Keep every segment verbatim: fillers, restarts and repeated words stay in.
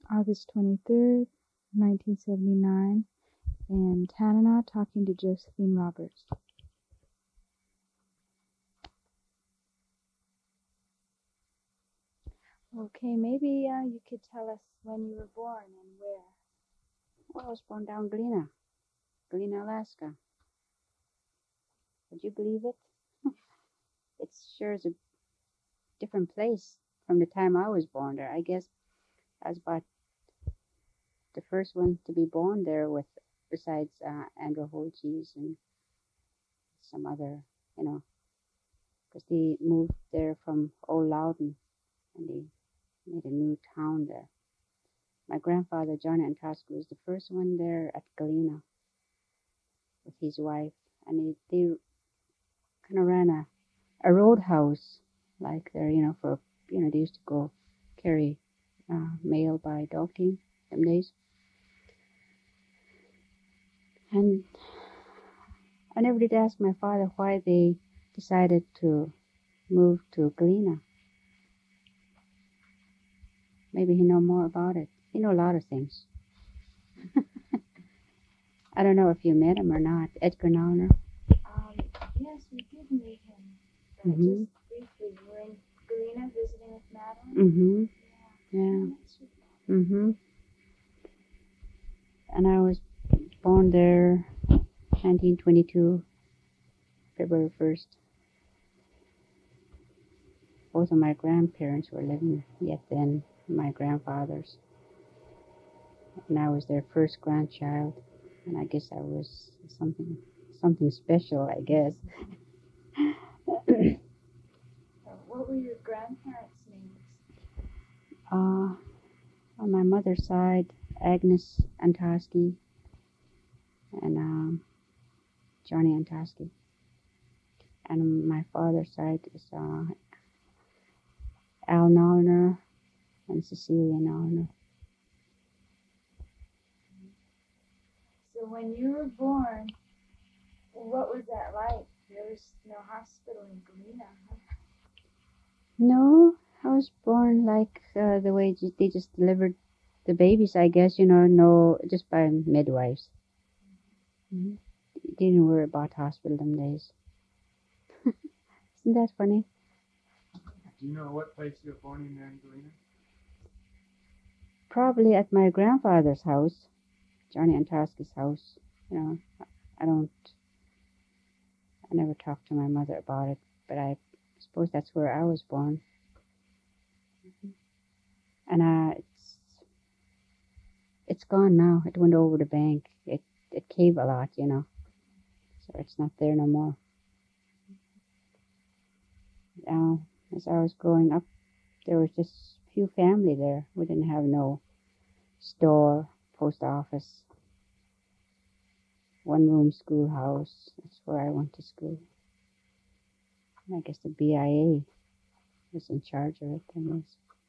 August twenty-third, nineteen seventy-nine, and Tanana talking to Josephine Roberts. Okay, maybe uh, you could tell us when you were born and where. Well, I was born down Galena, Galena, Alaska. Would you believe it? It sure is a different place from the time I was born there. I guess I was about the first one to be born there, with besides uh, Andrew Holtjes and some other, you know, because they moved there from Old Loudon and they made a new town there. My grandfather, Johnny Antoski, was the first one there at Galena with his wife, and they, they kind of ran a, a roadhouse like there, you know, for, you know, they used to go carry uh, mail by dog team them days. And I never did ask my father why they decided to move to Galena. Maybe he know more about it. He know a lot of things. I don't know if you met him or not, Edgar Nauner. Um, yes, we did meet him. But Mm-hmm. Just briefly, we were in Galena visiting with Madeline. Mm-hmm. Yeah. Yeah. Mm-hmm. And I was born there nineteen twenty-two, February first. Both of my grandparents were living yet then, my grandfathers. And I was their first grandchild. And I guess I was something something special, I guess. What were your grandparents' names? Uh, on my mother's side, Agnes Antoski and um, Johnny Antoski. And on my father's side is uh, Al Nauner and Cecilia Nauner. So when you were born, what was that like? There was no hospital in Galena, huh? No, I was born like uh, the way ju- they just delivered the babies, I guess, you know, no, just by midwives. Mm-hmm. Didn't worry about hospital them days. Isn't that funny? Do you know what place you were born in there in Galena? Probably at my grandfather's house, Johnny Antoski's house. You know, I don't, I never talked to my mother about it, but I suppose that's where I was born. And uh, it's, it's gone now. It went over the bank. It, it caved a lot, you know, so it's not there no more. Now, as I was growing up, there was just few family there. We didn't have no store, post office, one room schoolhouse. That's where I went to school. And I guess the B I A was in charge of it. Anyways.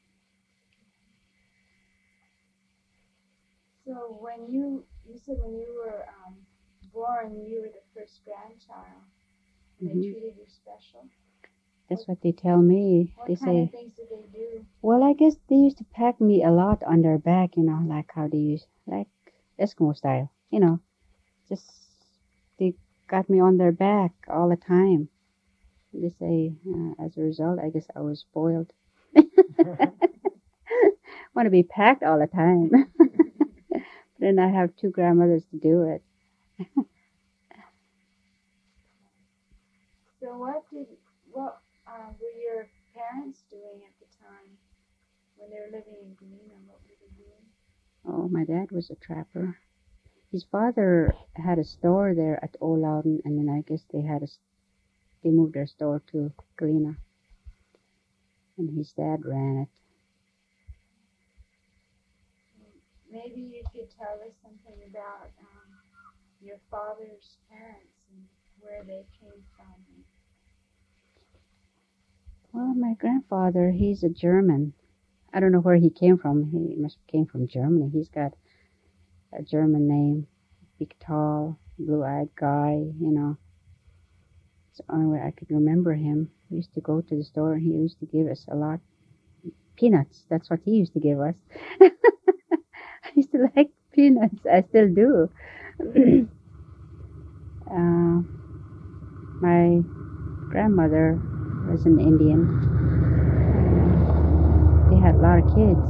So when you, you said when you were um, born, you were the first grandchild. And Mm-hmm. They treated you special. That's what they tell me. What They kind say, of things did they do? well, I guess they used to pack me a lot on their back, you know, like how they use, like Eskimo style, you know, just they got me on their back all the time. They say, uh, as a result, I guess I was spoiled. Want to be packed all the time. But then I have two grandmothers to do it. So what did what uh, were your parents doing at the time when they were living in Galena? What were they doing? Oh, my dad was a trapper. His father had a store there at Old Loudon, and then I guess they had a, they moved their store to Galena, and his dad ran it. Maybe you could tell us something about um, your father's parents and where they came from. Well, my grandfather, he's a German. I don't know where he came from. He must have came from Germany. He's got a German name, big, tall, blue-eyed guy, you know. It's the only way I could remember him. We used to go to the store, and he used to give us a lot. Peanuts, that's what he used to give us. I used to like peanuts. I still do. uh, my grandmother was an Indian. Uh, they had a lot of kids.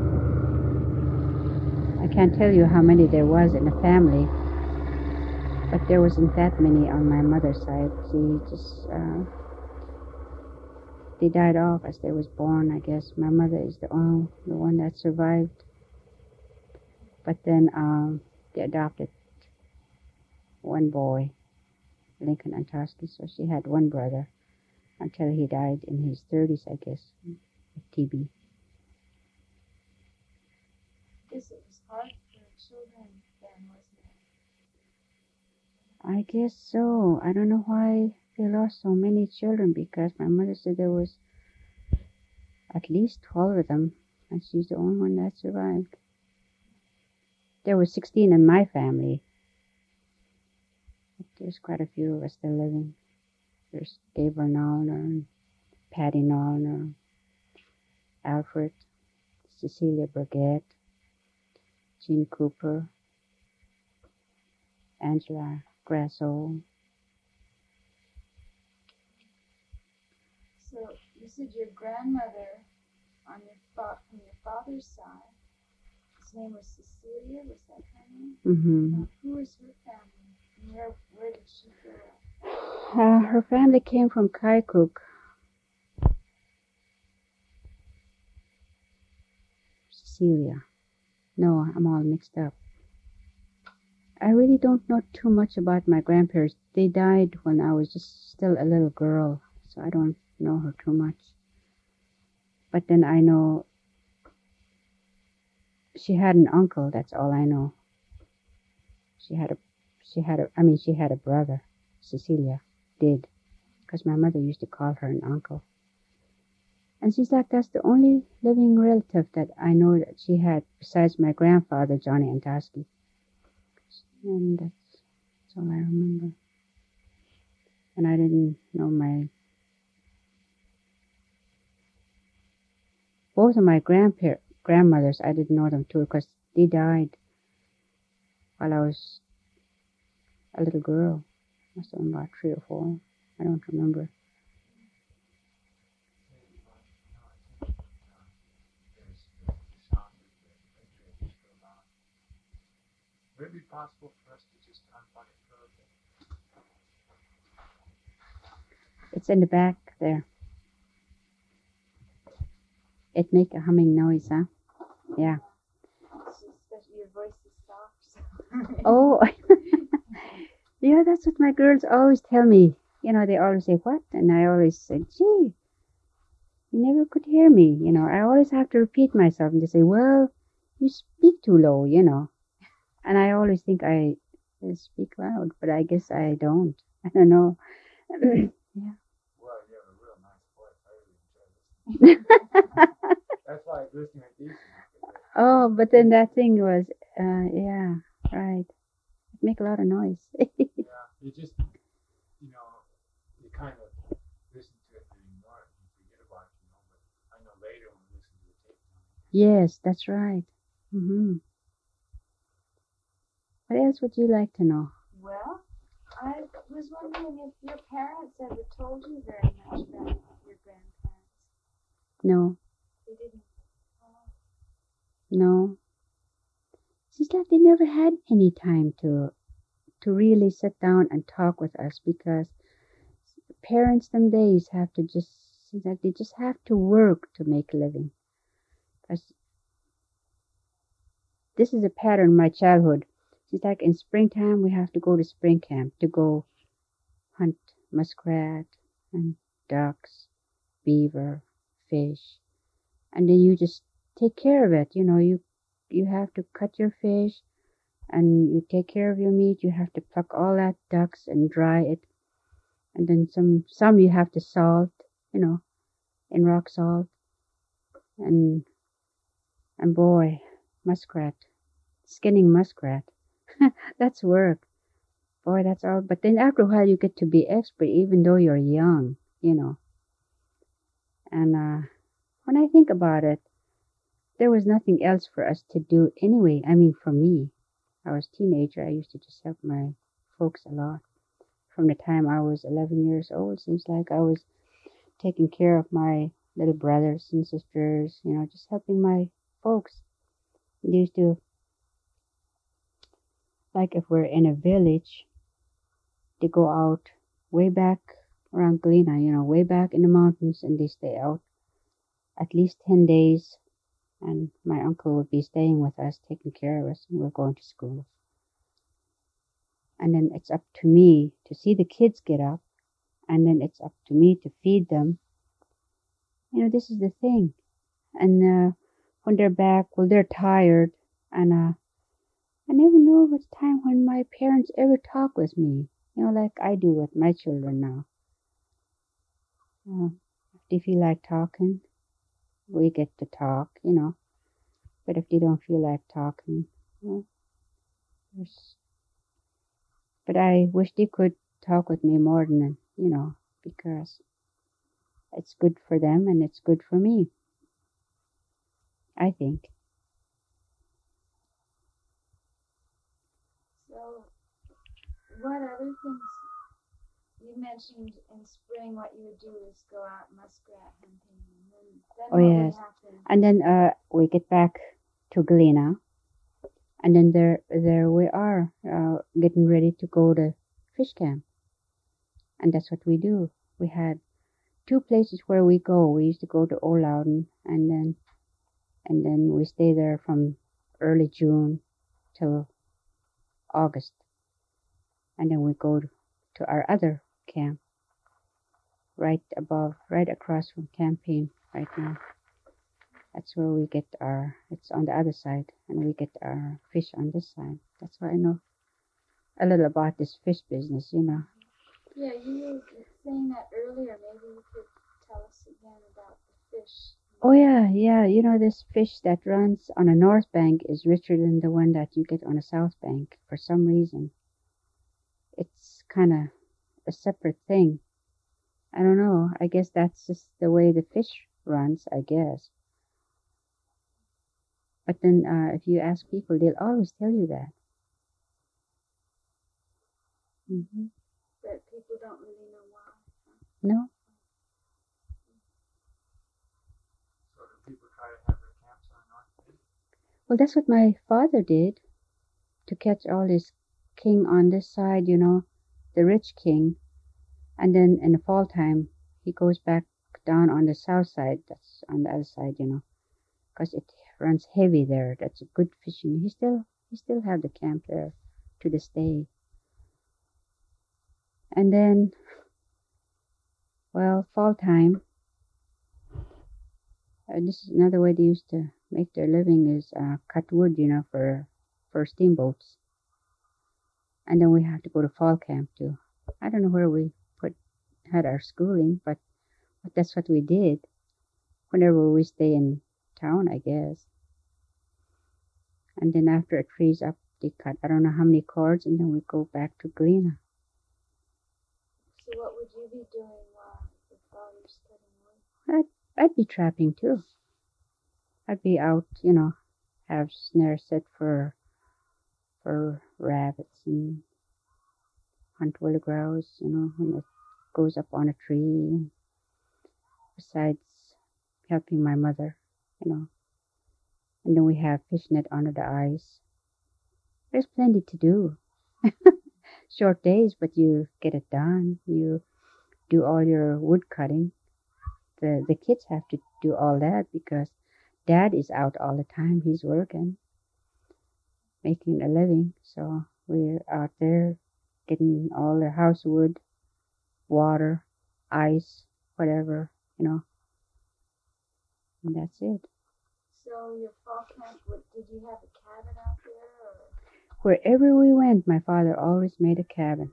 I can't tell you how many there was in the family, but there wasn't that many on my mother's side. She just, uh, they died off as they was born, I guess. My mother is the only the one that survived. But then um, they adopted one boy, Lincoln Antoski, so she had one brother until he died in his thirties, I guess, with T B. I guess it was hard for children then, wasn't it? I guess so. I don't know why they lost so many children, because my mother said there was at least twelve of them, and she's the only one that survived. There were sixteen in my family. But there's quite a few of us still living. There's Gabriel Nollner and Patty Nollner, Alfred, Cecilia Burgett, Jean Cooper, Angela Grasso. So you said your grandmother on your fa- from your father's side, his name was Cecilia, was that her name? Mm-hmm. Uh, who was her family? And where, where did she grow up? Uh, her family came from Kaikuk. Cecilia. No, I'm all mixed up. I really don't know too much about my grandparents. They died when I was just still a little girl, so I don't know her too much. But then I know she had an uncle, that's all I know. She had a, she had a, I mean, she had a brother, Cecilia did, because my mother used to call her an uncle. And she's like, that's the only living relative that I know that she had, besides my grandfather, Johnny Antoski. And that's, that's all I remember. And I didn't know my, both of my grandpa- grandmothers, I didn't know them too, because they died while I was a little girl. Must have been about three or four. I don't remember. Would it be possible for us to just unplug it for a bit? It's in the back there. It make a humming noise, huh? Yeah. It's just that your voice is soft. So. Oh, yeah, that's what my girls always tell me. You know, they always say, what? And I always say, gee, you never could hear me. You know, I always have to repeat myself, and they say, well, you speak too low, you know. And I always think I speak loud, but I guess I don't. I don't know. Yeah. Well, you have a real nice voice. I really enjoy listening. That's like listening to decent. Oh, but then that thing was, uh, yeah, right. It make a lot of noise. Yeah, you just, you know, you kind of listen to it and ignore it and you forget about it, you know, but I know later when we listen to the tape. Yes, that's right. Mm-hmm. What else would you like to know? Well, I was wondering if your parents ever told you very much about your grandparents. No, They didn't. Oh. no. It's like they never had any time to to really sit down and talk with us, because parents them days have to just, seems like they just have to work to make a living. Because this is a pattern in my childhood. It's like in springtime we have to go to spring camp to go hunt muskrat and ducks, beaver, fish, and then you just take care of it. You know, you you have to cut your fish, and you take care of your meat. You have to pluck all that ducks and dry it, and then some some you have to salt, you know, in rock salt, and and boy, muskrat, skinning muskrat. That's work. Boy, that's all. But then after a while you get to be expert, even though you're young, you know. And uh, when I think about it, there was nothing else for us to do anyway. I mean, for me, I was a teenager. I used to just help my folks a lot. From the time I was eleven years old, seems like I was taking care of my little brothers and sisters, you know, just helping my folks. They used to, like if we're in a village, they go out way back around Galena, you know, way back in the mountains, and they stay out at least ten days. And my uncle would be staying with us, taking care of us, and we're going to school. And then it's up to me to see the kids get up, and then it's up to me to feed them. You know, this is the thing. And uh, when they're back, well, they're tired, and uh, I never know of a time when my parents ever talk with me, you know, like I do with my children now. Uh, if they feel like talking, we get to talk, you know. But if they don't feel like talking, well, there's... But I wish they could talk with me more than, you know, because it's good for them and it's good for me, I think. So, what other things? You mentioned in spring what you would do is go out muskrat hunting. And then, then Oh, what yes. would happen? And then uh, we get back to Galena, and then there, there we are, uh, getting ready to go to fish camp. And that's what we do. We had two places where we go. We used to go to Old Loudon, and then, and then we stay there from early June till August. And then we go to our other camp, right above, right across from Campaign right now. That's where we get our, it's on the other side, and we get our fish on this side. That's why I know a little about this fish business, you know. Yeah, you were saying that earlier. Maybe you could tell us again about the fish. Oh yeah, yeah, you know, this fish that runs on a north bank is richer than the one that you get on a south bank for some reason. It's kind of a separate thing. I don't know. I guess that's just the way the fish runs, I guess. But then uh, if you ask people, they'll always tell you that. Mm-hmm. But people don't really know why. No? So do people try to have their camps on North Bay? Well, that's what my father did to catch all this king on this side, you know, the rich king. And then in the fall time, he goes back down on the south side, that's on the other side, you know, because it runs heavy there. That's a good fishing. He still, he still have the camp there to this day. And then, well, fall time, uh, this is another way they used to make their living is uh, cut wood, you know, for, for steamboats. And then we have to go to fall camp too. I don't know where we put had our schooling, but, but that's what we did whenever we stay in town, I guess. And then after it frees up, they cut I don't know how many cords, and then we go back to Galena. So what would you be doing while your father's cutting wood? I'd, I'd be trapping too. I'd be out, you know, have snare set for for rabbits and hunt willow grouse, you know, when it goes up on a tree. Besides helping my mother, you know. And then we have fishnet under the ice. There's plenty to do. Short days, but you get it done. You do all your wood cutting. The the kids have to do all that because Dad is out all the time. He's working, making a living. So we're out there getting all the house wood, water, ice, whatever, you know. And that's it. So your fall camp, what, did you have a cabin out there? Or? Wherever we went, my father always made a cabin.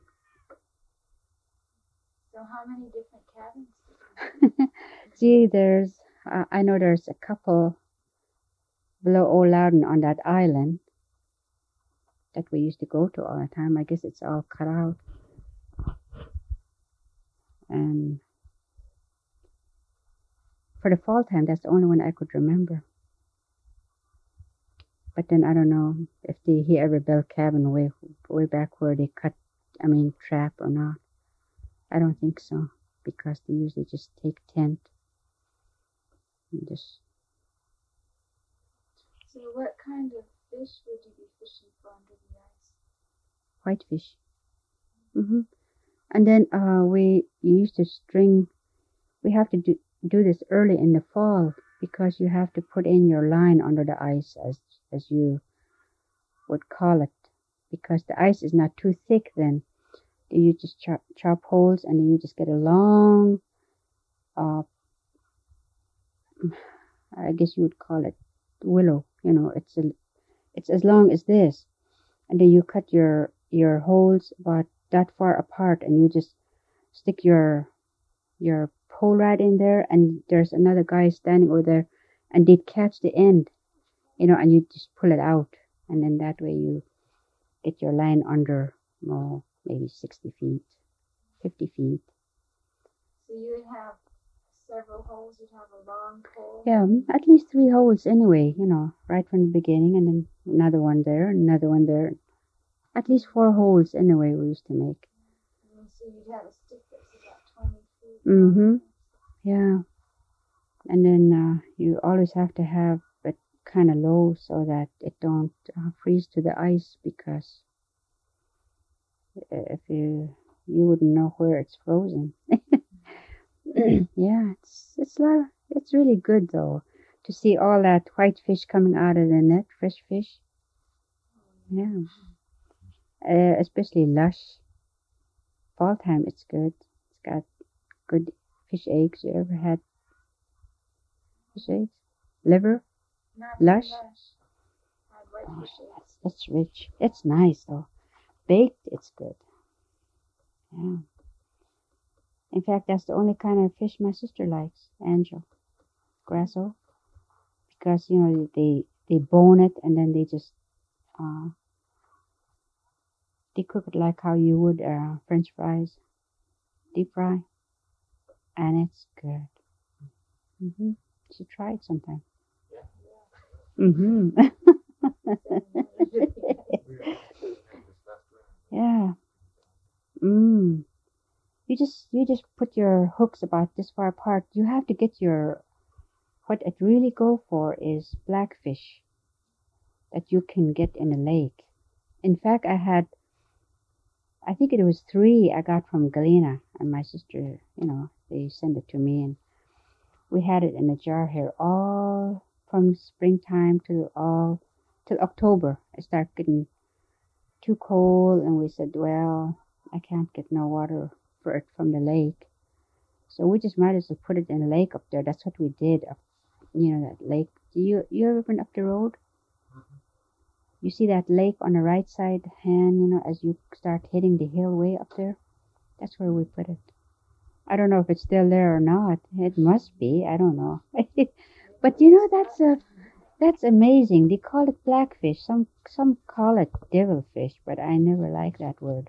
So how many different cabins did you have? See, there's, uh, I know there's a couple below Old Loudon on that island that we used to go to all the time. I guess it's all cut out. And for the fall time, that's the only one I could remember. But then I don't know if they, he ever built cabin way way back where they cut, I mean, trap or not. I don't think so, because they usually just take tent and just. So what kind of fish would you be fishing for under the ice? Whitefish. Mhm. And then uh, we used to string. We have to do do this early in the fall because you have to put in your line under the ice, as as you would call it, because the ice is not too thick. Then you just chop chop holes, and then you just get a long. Uh, I guess you would call it willow. You know, it's a, it's as long as this, and then you cut your your holes about that far apart, and you just stick your your pole right in there, and there's another guy standing over there, and they'd catch the end, you know, and you just pull it out, and then that way you get your line under, oh, maybe sixty feet, fifty feet. So you would have several holes. You'd have a long pole. Yeah, at least three holes anyway, you know, right from the beginning, and then another one there, another one there. At least four holes anyway we used to make. And so you'd have a stick that's about twenty feet. Mm-hmm. Yeah. And then uh, you always have to have it kind of low so that it don't uh, freeze to the ice, because if you you wouldn't know where it's frozen. Yeah, it's it's a lot. Of, it's really good though to see all that white fish coming out of the net, fresh fish. Yeah, uh, especially lush. Fall time, it's good. It's got good fish eggs. You ever had fish eggs? Liver? Not Lush? lush. Had white Oh, fish eggs. that's, that's rich. It's nice though. Baked, it's good. Yeah. In fact, that's the only kind of fish my sister likes, Angel. Grasso. Because, you know, they they bone it, and then they just uh, they cook it like how you would uh, French fries, deep fry, and it's good. Mhm. You should try it sometime. Mhm. Yeah. Mm. You just you just put your hooks about this far apart. You have to get your, what it really go for is blackfish that you can get in a lake. In fact, I had, I think it was three I got from Galena, and my sister, you know, they sent it to me, and we had it in a jar here all from springtime to all till October. It started getting too cold, and we said, well, I can't get no water for it from the lake, so we just might as well put it in a lake up there. That's what we did. Up, you know, that lake. Do you you ever been up the road? Mm-hmm. You see that lake on the right side hand, you know, as you start hitting the hill way up there? That's where we put it. I don't know if it's still there or not. It must be. I don't know. But you know, that's a that's amazing. They call it blackfish. Some some call it devilfish, but I never like that word.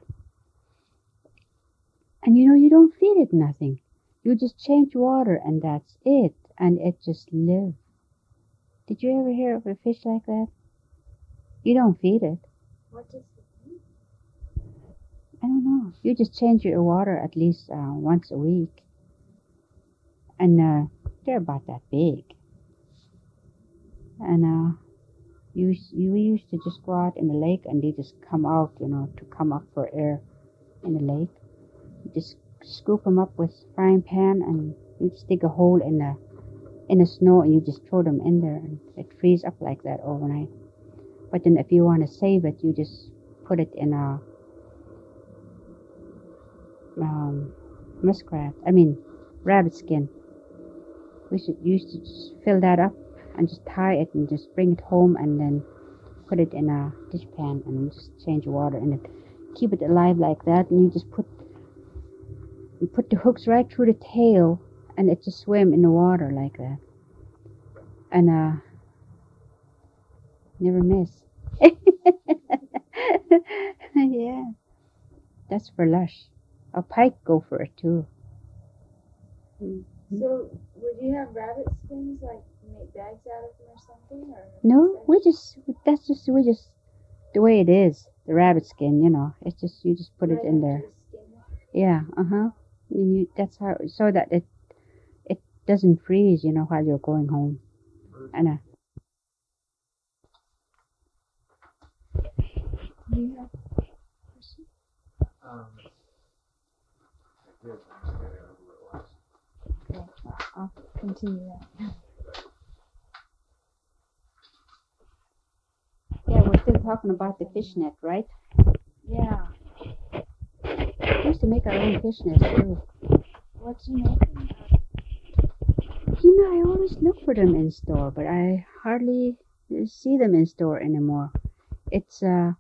And you know, you don't feed it nothing. You just change water, and that's it. And it just lives. Did you ever hear of a fish like that? You don't feed it. What does it mean? I don't know. You just change your water at least uh, once a week. And uh, they're about that big. And uh, you, you used to just go out in the lake, and they just come out, you know, to come up for air in the lake. You just scoop them up with frying pan, and you just dig a hole in the in the snow, and you just throw them in there, and it freezes up like that overnight. But then if you want to save it, you just put it in a um, muskrat, I mean rabbit skin. We should used to just fill that up and just tie it and just bring it home, and then put it in a dishpan and just change the water in it. Keep it alive like that, and you just put you put the hooks right through the tail, and it just swim in the water like that. And uh never miss. Yeah. That's for lush. A pike go for it too. Mm-hmm. So would you have rabbit skins like make bags out of them or something? Or No, we just, that's just, we just, the way it is, the rabbit skin, you know, it's just, you just put it right in after there. you skin it? Yeah, uh-huh. And you, that's how, so that it, it doesn't freeze, you know, while you're going home. And uh, Do you have a question? Um, I did. I forget who it was. Okay, I'll continue that. yeah, we're still talking about the fishnet, right? Yeah. We used to make our own fishnets too. What you making? You know, I always look for them in store, but I hardly see them in store anymore. It's, uh,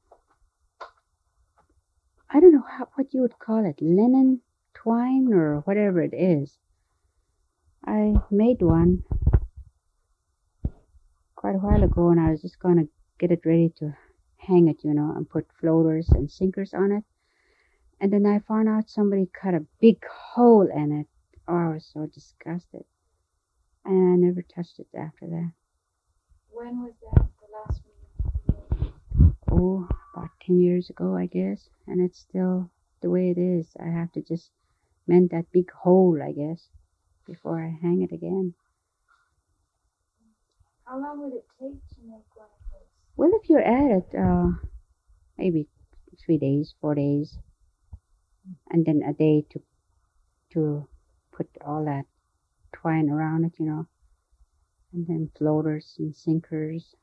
I don't know how, what you would call it, linen twine or whatever it is. I made one quite a while ago, and I was just going to get it ready to hang it, you know, and put floaters and sinkers on it. And then I found out somebody cut a big hole in it. Oh, I was so disgusted. And I never touched it after that. When was that? The last one you made? Oh, about ten years ago, I guess. And it's still the way it is. I have to just mend that big hole, I guess, before I hang it again. How long would it take to make one of those? Well, if you're at it, uh, maybe three days, four days, and then a day to to put all that twine around it, you know, and then floaters and sinkers.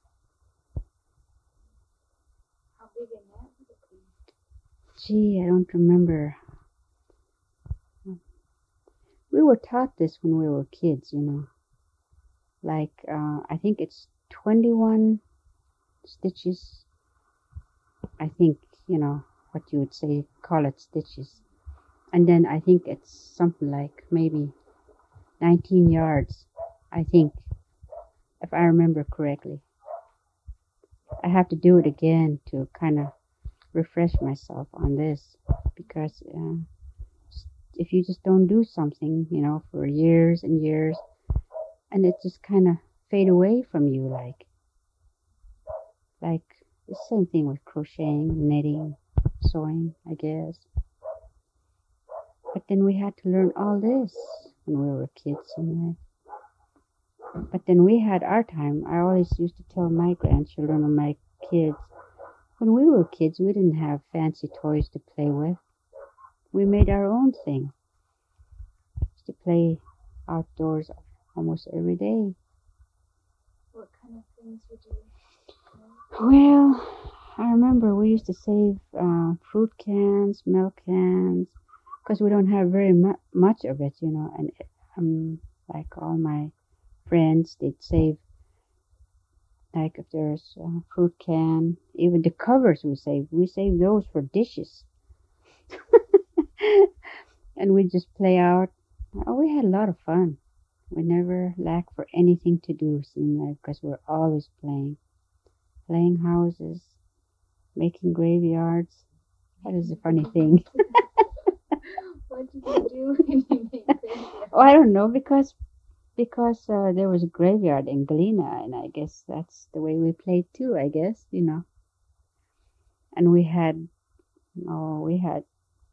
How big a net would it be? Gee, I don't remember. We were taught this when we were kids, you know. Like, uh, I think it's twenty-one stitches. I think, you know, what you would say, call it stitches. And then I think it's something like maybe nineteen yards, I think, if I remember correctly. I have to do it again to kind of refresh myself on this, because uh, if you just don't do something, you know, for years and years, and it just kind of fade away from you, like, like the same thing with crocheting, knitting, sewing, I guess. But then we had to learn all this when we were kids, you know. But then we had our time. I always used to tell my grandchildren and my kids, when we were kids, we didn't have fancy toys to play with. We made our own thing. Used to play outdoors almost every day. What kind of things would you make? Well, I remember we used to save uh, fruit cans, milk cans, because we don't have very mu- much of it, you know. And um, like all my friends, they'd save, like if there's a fruit can, even the covers we save. We save those for dishes. And we just play out. Oh, we had a lot of fun. We never lacked for anything to do, seemed like, because we're always playing. Playing houses, making graveyards. That is a funny thing. What did you do when you made graveyard? Oh, I don't know, because because uh, there was a graveyard in Galena, and I guess that's the way we played too, I guess, you know. And we had, oh, we had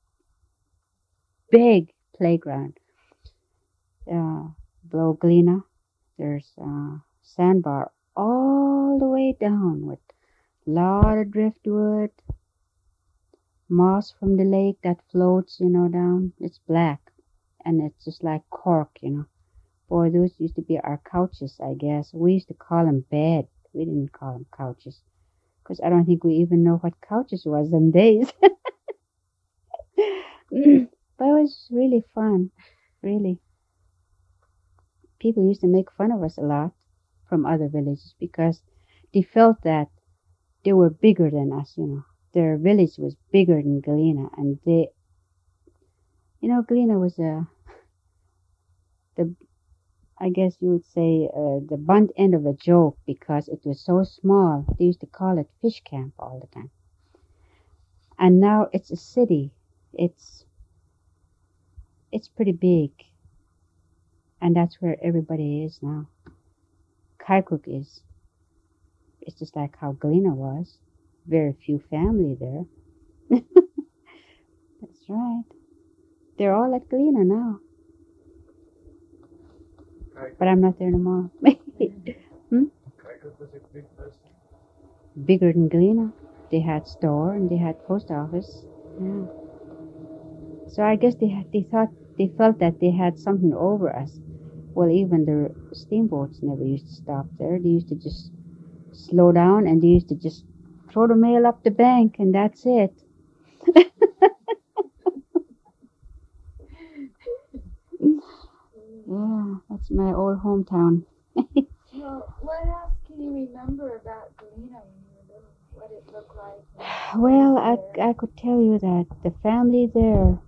big playground. Uh, below Galena, there's a sandbar all the way down with a lot of driftwood, moss from the lake that floats, you know, down. It's black, and it's just like cork, you know. Boy, those used to be our couches, I guess. We used to call them bed. We didn't call them couches, because I don't think we even know what couches was them days. But it was really fun, really. People used to make fun of us a lot from other villages, because they felt that they were bigger than us, you know. Their village was bigger than Galena, and they, you know, Galena was a, the, I guess you would say, uh, the bunt end of a joke, because it was so small. They used to call it fish camp all the time. And now it's a city. It's, it's pretty big. And that's where everybody is now. Kaikuk is. It's just like how Galena was. Very few family there. That's right. They're all at Galena now. Kaikuk, But I'm not there no more. Kaikuk was a big place. Bigger than Galena. They had store and they had post office. Yeah. So I guess they had, they thought they felt that they had something over us. Well, even the steamboats never used to stop there. They used to just slow down and they used to just throw the mail up the bank and that's it. Yeah, that's my old hometown. Well, what else can you remember about Galena when you were little? What it looked like? and Well, who I, was there? I could tell you that the family there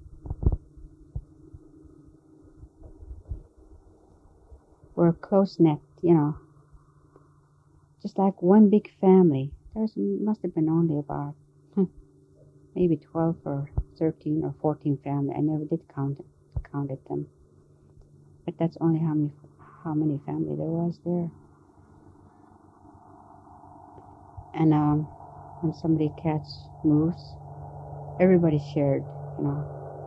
were close knit, you know, just like one big family. There must have been only about hmm, maybe twelve or thirteen or fourteen family. I never did count it, counted them, but that's only how many how many family there was there. And um, when somebody catch moose, everybody shared, you know.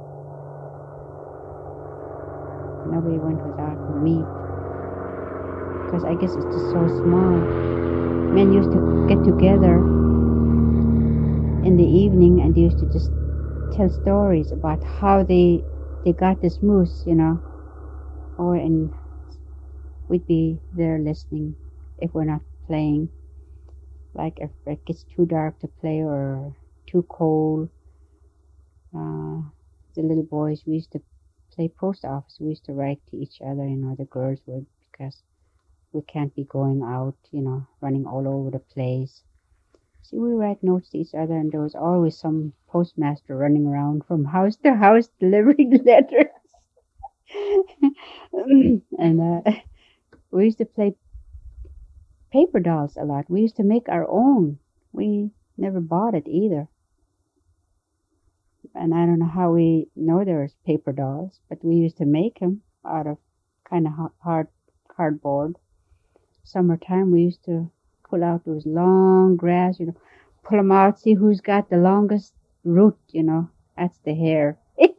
Nobody went without meat because I guess it's just so small. Men used to get together in the evening and they used to just tell stories about how they they got this moose, you know. Or and we'd be there listening if we're not playing. Like if it gets too dark to play or too cold. Uh, the little boys, we used to play post office. We used to write to each other, you know, the girls would, because we can't be going out, you know, running all over the place. See, we write notes to each other, and there was always some postmaster running around from house to house delivering letters. And uh, we used to play paper dolls a lot. We used to make our own. We never bought it either. And I don't know how we know there was paper dolls, but we used to make them out of kind of hard cardboard. Summertime, we used to pull out those long grass, you know, pull them out, see who's got the longest root, you know. That's the hair.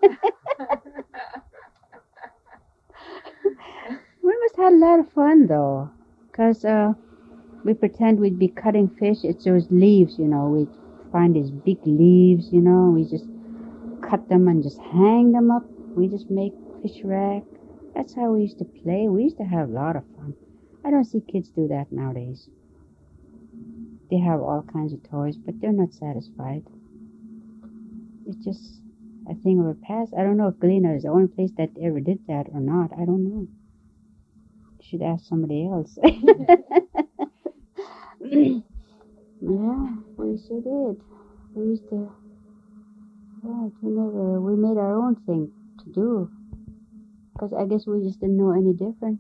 We must have had a lot of fun, though, because uh, we pretend we'd be cutting fish. It's those leaves, you know. We'd find these big leaves, you know. We just cut them and just hang them up. We just make fish rack. That's how we used to play. We used to have a lot of fun. I don't see kids do that nowadays. They have all kinds of toys, but they're not satisfied. It's just a thing of the past. I don't know if Galena is the only place that ever did that or not. I don't know. You should ask somebody else. Yeah, we sure did. We used to, yeah, we never, we made our own thing to do. Because I guess we just didn't know any different.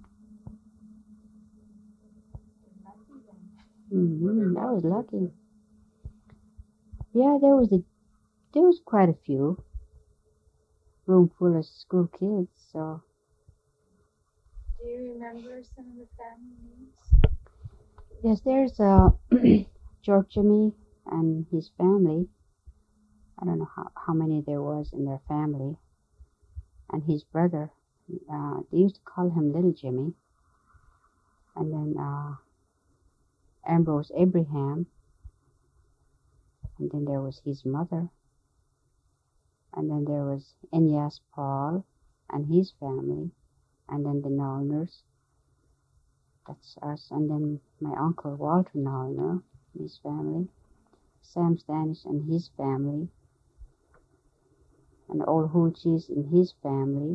Mm-hmm. I was lucky. Yeah, there was a, there was quite a few. Room full of school kids, so. Do you remember some of the family names? Yes, there's uh, George Jimmy and his family. I don't know how, how many there was in their family. And his brother, uh, they used to call him Little Jimmy. And then uh, Ambrose Abraham. And then there was his mother. And then there was Enyas Paul and his family. And then the Nolners. That's us. And then my uncle Walter Nolner, his family. Sam Stanish and his family. And old Hulchis and his family.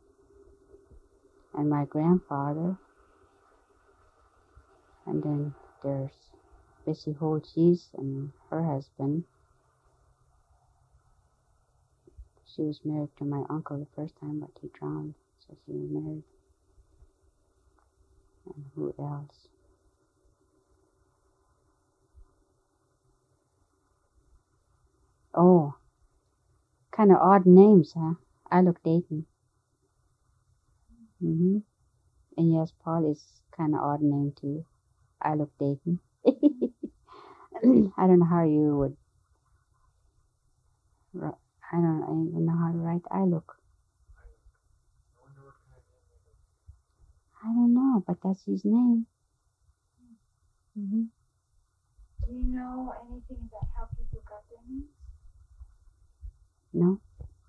And my grandfather. And then there's Bessie Hulchis and her husband. She was married to my uncle the first time, but he drowned, so she was married. And who else? Oh, kind of odd names, huh? I look Dayton. Mm-hmm. And yes, Paul is kind of odd name too. I look Dayton. I don't know how you would. ri- I don't even know how to write I look. I wonder what kind of name it is. I don't know, but that's his name. hmm Do you know anything about how people got their names? No,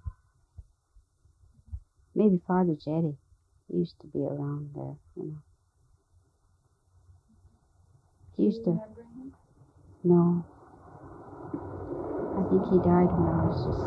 maybe Father Jetty. He used to be around there, you know. He Do used you to. remember him? No, I think he died when I was just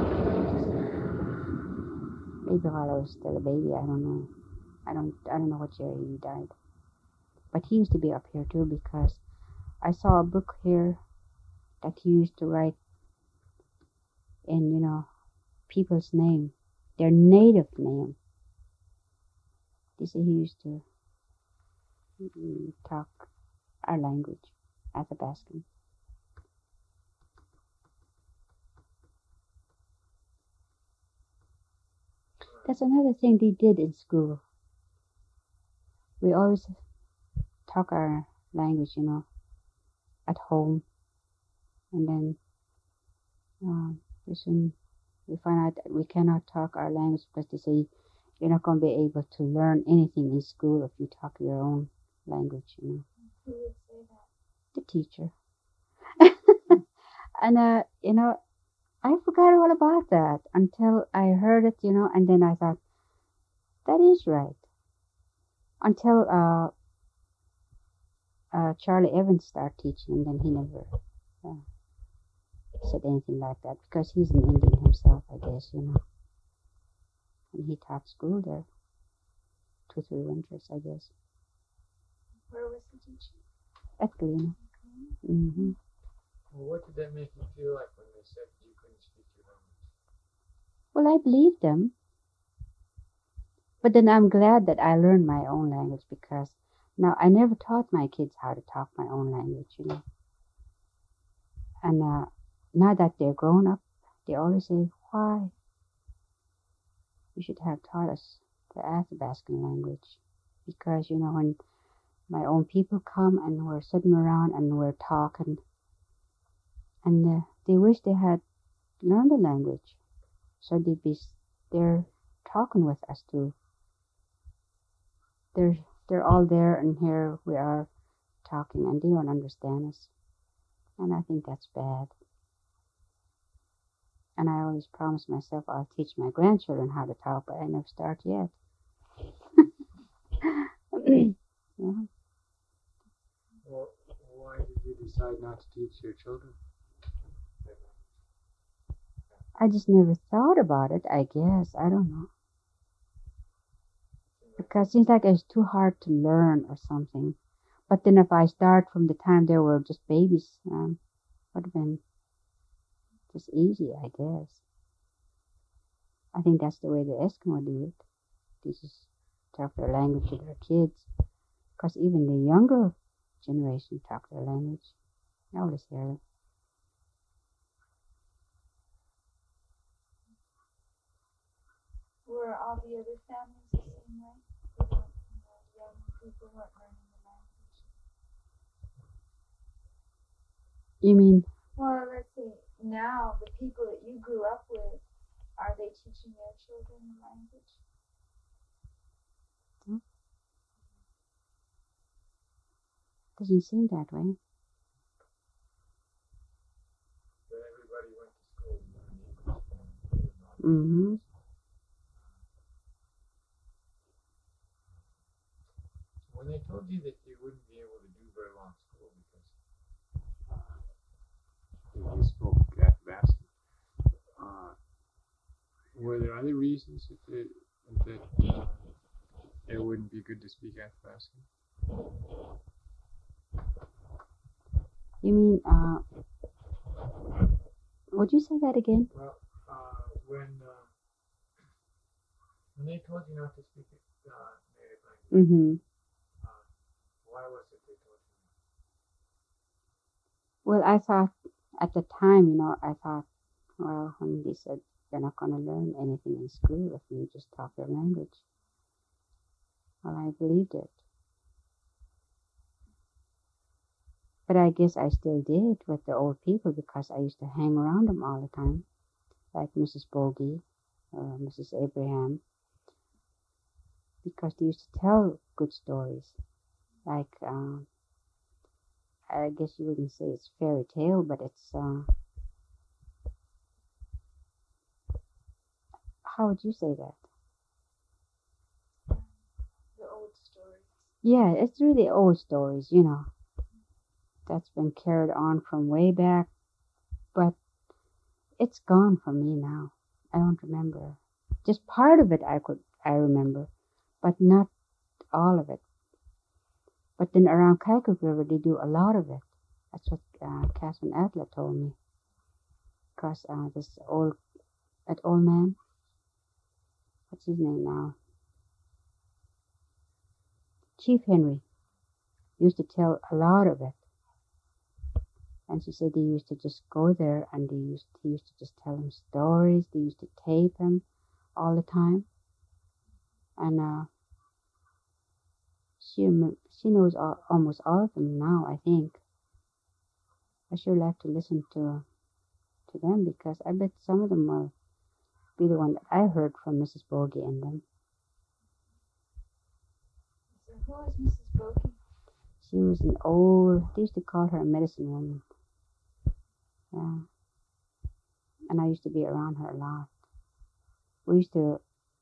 maybe while I was still a baby. I don't know. I don't. I don't know what year he died. But he used to be up here too because I saw a book here that he used to write in, you know, people's name, their native name. They say he used to mm, talk our language, Athabascan. That's another thing they did in school. We always talk our language, you know, at home, and then um, pretty soon we find out that we cannot talk our language because they say you're not going to be able to learn anything in school if you talk your own language, you know. Who would say that? The teacher. And, uh, you know, I forgot all about that until I heard it, you know, and then I thought, that is right. Until uh, uh, Charlie Evans started teaching, and then he never uh, said anything like that because he's an Indian himself, I guess, you know. And he taught school there two, three winters, I guess, Where was the teacher? at Galena. Okay. hmm Well, what did that make you feel like when they said you couldn't speak your language? Well, I believed them. But then I'm glad that I learned my own language because now I never taught my kids how to talk my own language, you know. And uh, now that they're grown up, they always say, why? You should have taught us the Athabascan language. Because, you know, when my own people come and we're sitting around and we're talking, and uh, they wish they had learned the language. So they'd be there talking with us too. They're, they're all there, and here we are talking, and they don't understand us. And I think that's bad. And I always promise myself I'll teach my grandchildren how to talk, but I never start yet. Yeah. Well, why did you decide not to teach your children that language? I just never thought about it, I guess. I don't know. Because it seems like it's too hard to learn or something. But then if I start from the time they were just babies, um, would have been just easy, I guess. I think that's the way the Eskimo do it. They just talk their language to their kids. Because even the younger generation talk their language. I always hear them. Were all the other families the same way? They don't, you know, young people weren't learning the language. You mean, Well, let's see. Now, the people that you grew up with, are they teaching their children the language? doesn't seem that way. But everybody went to school and learned English. And, and all that. Mm-hmm. When they told you that you wouldn't be able to do very long school because uh, you spoke Athabascan, uh, were there other reasons that it, that uh, it wouldn't be good to speak Athabascan? You mean, uh, would you say that again? Well, uh, when uh, when they told you not to speak uh, native language, Mm-hmm. uh, why was it they told you? Well, I thought at the time, you know, I thought, well, when they said you're not going to learn anything in school if you just talk your language, Well, I believed it. But I guess I still did with the old people because I used to hang around them all the time, like Missus Bogey or Missus Abraham, because they used to tell good stories. Like, uh, I guess you wouldn't say it's fairy tale, but it's, uh, how would you say that? The old stories. Yeah, it's really old stories, you know, that's been carried on from way back, but it's gone from me now. I don't remember. Just part of it I could, I remember, but not all of it. But then around Kaikouk River, they do a lot of it. That's what uh, Catherine Adler told me. Because uh, this old, that old man, what's his name now? Chief Henry used to tell a lot of it. And she said they used to just go there and they used, he used to just tell them stories. They used to tape him all the time. And uh, she she knows all, almost all of them now, I think. I sure like to listen to to them because I bet some of them will be the one that I heard from Missus Bogey in them. So who was Missus Bogey? She was an old, they used to call her a medicine woman. Yeah. And I used to be around her a lot. We used to,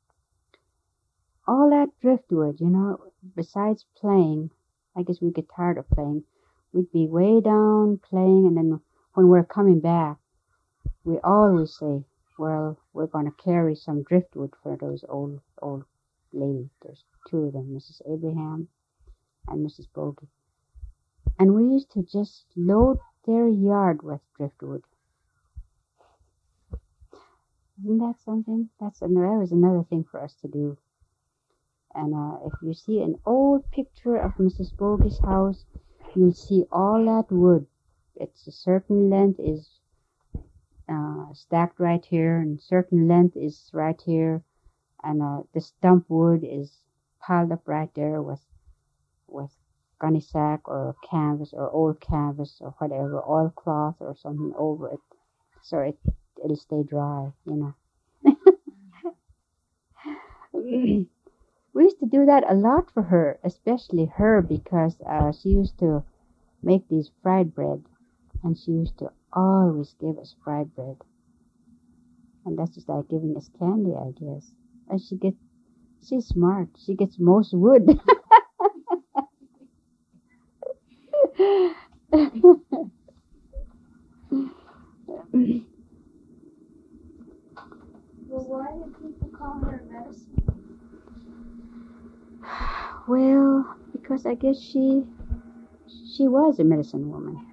all that driftwood, you know, besides playing, I guess we get tired of playing, we'd be way down playing, and then when we're coming back, we always say, well, we're going to carry some driftwood for those old, old ladies. There's two of them, Missus Abraham and Missus Bogey. And we used to just load their yard with driftwood. Isn't that something? That's another, that was another thing for us to do. And uh, if you see an old picture of Missus Bogey's house, you'll see all that wood. It's a certain length is uh, stacked right here, and certain length is right here, and uh, the stump wood is piled up right there with with gunny sack or canvas or old canvas or whatever, oilcloth or something over it, so it it'll stay dry, you know. We used to do that a lot for her, especially her, because uh, she used to make these fried bread, and she used to always give us fried bread. And that's just like giving us candy, I guess. And she gets, she's smart. She gets most wood. Well, why did people call her medicine? Well, because I guess she she was a medicine woman.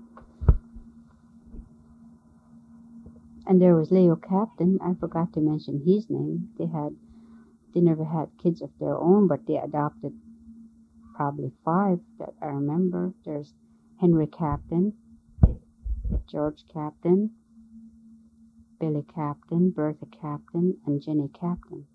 And there was Leo Captain. I forgot to mention his name. They had they never had kids of their own, but they adopted probably five that I remember. There's Henry Captain, George Captain, Billy Captain, Bertha Captain, and Jenny Captain.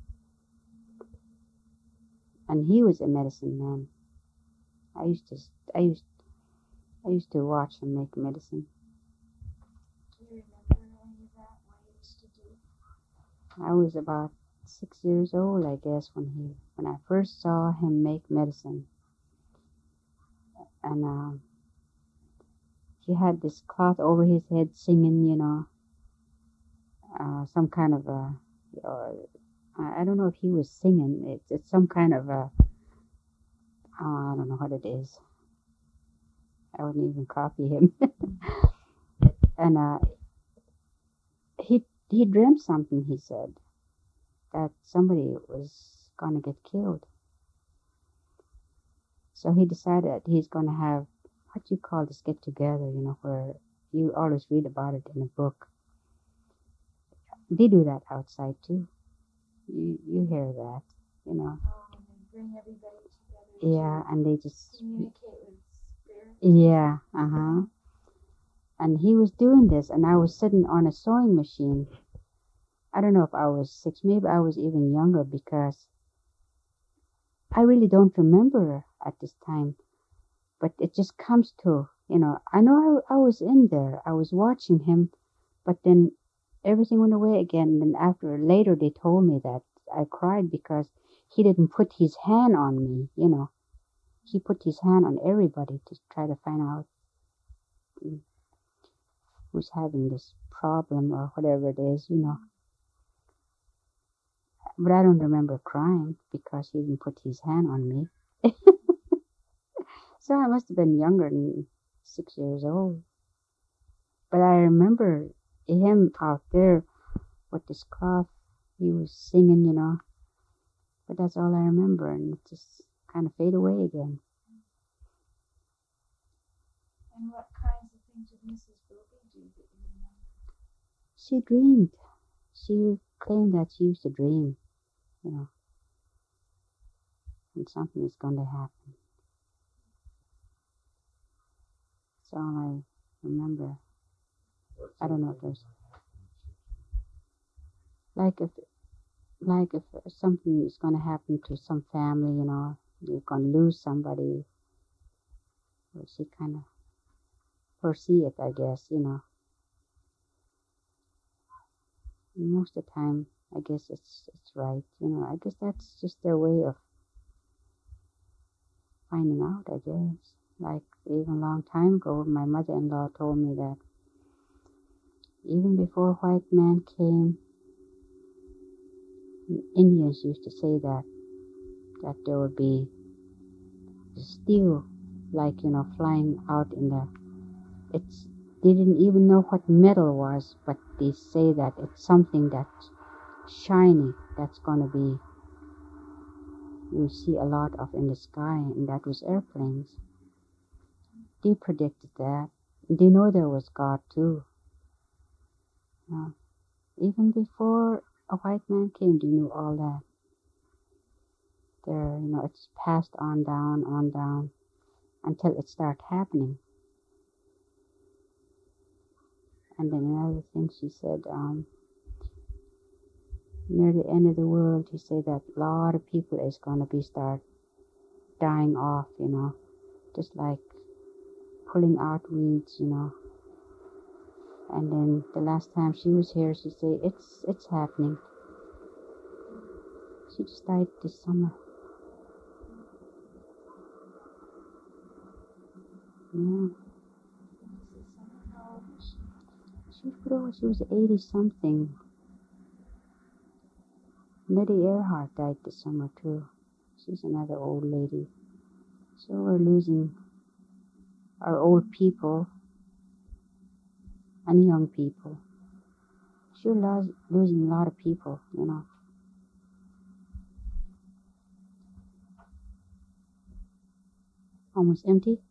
And he was a medicine man. I used to, I used, I used to watch him make medicine. Do you remember any of that? What he used to do? I was about six years old, I guess, when he, when I first saw him make medicine. And uh, he had this cloth over his head, singing, you know, uh, some kind of a. Uh, I don't know if he was singing. It's it's some kind of a. Oh, I don't know what it is. I wouldn't even copy him. And uh, he he dreamt something. He said that somebody was gonna get killed. So he decided he's gonna have what you call this get together. You know, where you always read about it in a book. They do that outside too. You you hear that, you know. Oh, and then bring everybody together. Yeah, and they just To communicate with spirits. yeah, uh huh. And he was doing this, and I was sitting on a sewing machine. I don't know if I was six, maybe I was even younger, because I really don't remember at this time, but it just comes to, you know, I know I, I was in there, I was watching him, but then everything went away again. And then after later, they told me that I cried because he didn't put his hand on me, you know. He put his hand on everybody to try to find out who's having this problem or whatever it is, you know. But I don't remember crying because he didn't put his hand on me. So I must have been younger than six years old. But I remember him out there with this cloth. He was singing, you know. But that's all I remember, and it just kind of fade away again. And what kinds of things did Missus Bobby do that you remember? She dreamed. She claimed that she used to dream, you know, and something is going to happen. That's all I remember. I don't know if there's like if like if something is going to happen to some family, you know, you're going to lose somebody. Or she kind of foresee it, I guess, you know. And most of the time, I guess it's it's right, you know. I guess that's just their way of finding out, I guess. Like even a long time ago, my mother-in-law told me that even before white man came, Indians used to say that that there would be steel, like, you know, flying out in the. It's they didn't even know what metal was, but they say that it's something that's shiny that's gonna be. You see a lot of in the sky, and that was airplanes. They predicted that. They know there was God too. You know, even before a white man came, they knew all that. There, you know, it's passed on down, on down, until it started happening. And then another thing she said, um, near the end of the world, he said that a lot of people is going to be start dying off, you know, just like pulling out weeds, you know. And then the last time she was here, she said, it's it's happening. She just died this summer. Yeah. How old was she? She was good old. She was eighty something. Nettie Earhart died this summer too. She's another old lady. So we're losing our old people and young people. Sure lo- losing a lot of people, you know. Almost empty.